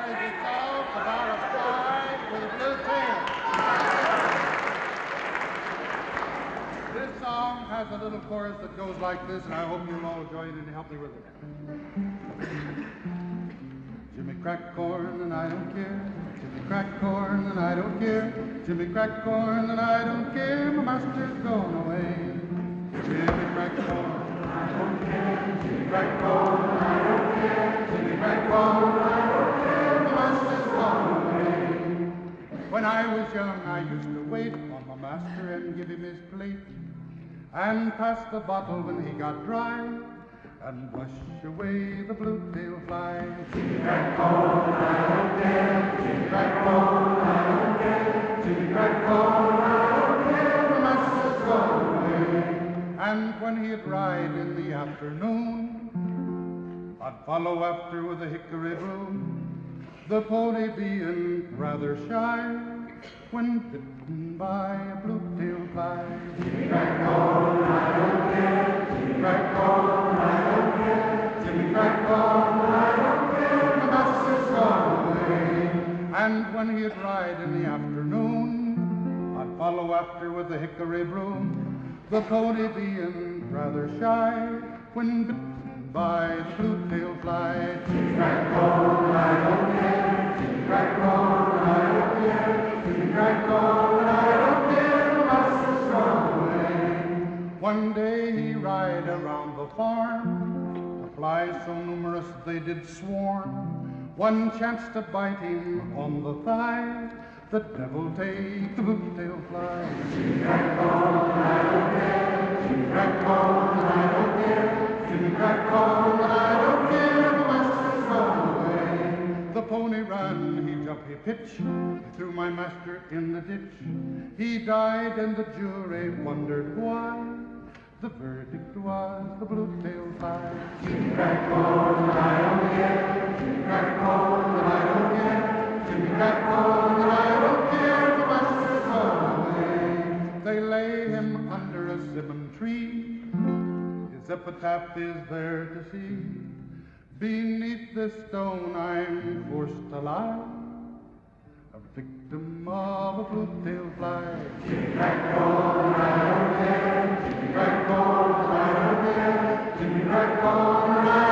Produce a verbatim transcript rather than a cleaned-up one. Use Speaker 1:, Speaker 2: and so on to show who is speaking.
Speaker 1: is a song about a fly with a blue tail. This song has a little chorus that goes like this, and I hope you'll all join in and help me with it. Jimmy crack corn and I don't care. Jimmy crack corn and I don't care. Jimmy crack corn and I don't care. My master's gone away. Jimmy crack corn and I don't care. Jimmy crack corn and I don't care. Jimmy crack corn and I don't care. My master's gone away. When I was young, I used to wait on my master and give him his plate and pass the bottle when he got dry and wash away the blue-tailed fly. Jimmy crack corn, I don't care. Jimmy crack corn, I don't care. Jimmy crack corn, I don't care. The master's gone away. And when he'd ride in the afternoon, I'd follow after with a hickory broom, the pony being rather shy when bitten by a blue-tailed fly. Jimmy crack corn, I don't care. Jimmy crack corn, I don't care. Jimmy crack corn, I don't care. The master's gone away. And when he'd ride in the afternoon, I'd follow after with the hickory broom, the pony being rather shy when bitten by the blue-tailed fly. Jimmy crack corn, I don't care. Jimmy crack corn, I don't care. Jimmy crack corn, I don't care. The master's gone away. One day he ride around the farm, the flies so numerous they did swarm. One chanced to bite him on the thigh, the devil take the blue-tailed fly. Jimmy crack corn, I don't care. Jimmy crack corn, I don't care. Jimmy crack corn, I don't care. The master's gone away. The pony ran, he jumped, he pitched, he threw my master in the ditch. He died and the jury wondered why. The verdict was the blue-tailed fly. Jimmy crack corn, I don't care. Jimmy crack corn, I don't care. Jimmy crack corn, I don't care. The master's gone away. They lay him under a simmon tree. His epitaph is there to see. Beneath this stone I'm forced to lie, a victim of a blue-tailed fly. Jimmy crack corn, I don't care. Jimmy crack corn, I don't care. Jimmy crack corn, I